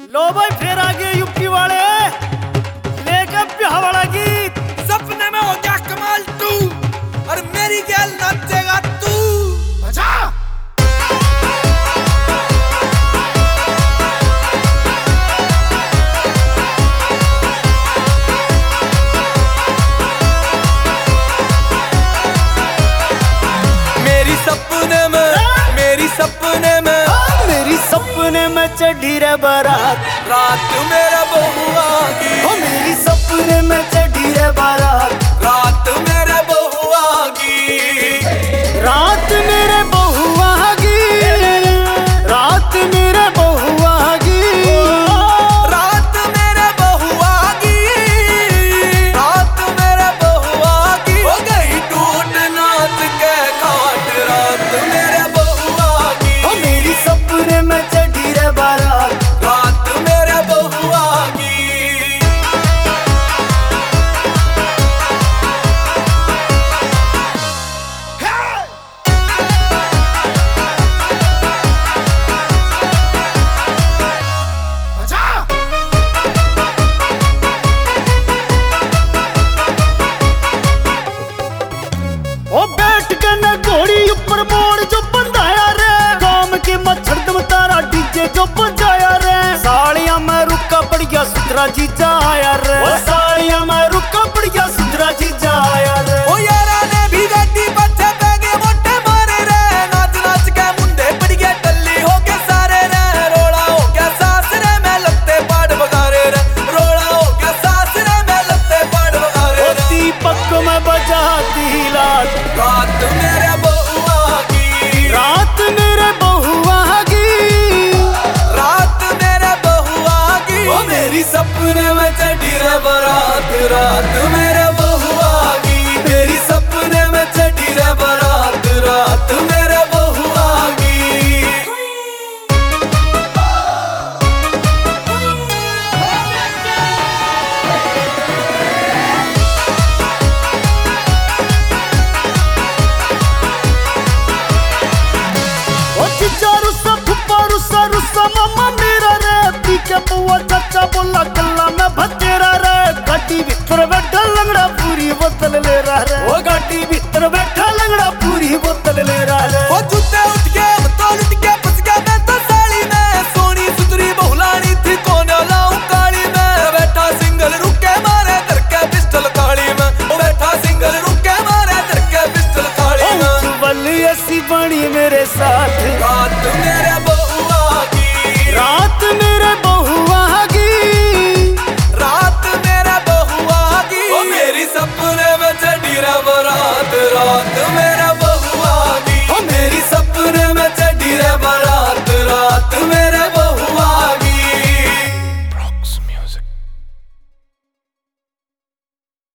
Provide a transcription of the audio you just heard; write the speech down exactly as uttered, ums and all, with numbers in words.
लो भाई फिर आ गए यूपी वाले लेकर ब्याह वाला गीत। सपने में हो गया कमाल तू और मेरी गैल नाचेगा तू। अच्छा मेरी सपने में मेरी सपने में मेरी सपने में चढ़ी रे बारात रात मेरा बहुआ की। ओ मेरी सपने में चढ़ी रे बारात रात मेरे बहुआ की। रात मेरे बहुआ की रात मेरे बहुआ की रात मेरे बहुआ की। रात मेरे बहुआ की हो गई टूट नाच के खाट। रात मेरे बहुआ की। ओ मेरी सपने में चढ़ी रे बारात रात मेरे बहुआ की। ओ बैठ के न घोड़ी ऊपर मोड़ जो बंधाया रे गांव के मच्छर दम तारा डीजे जो बजाया रे। सालियां में रुका बढ़िया सुथरा जीजा आया रे। ओ सालियां में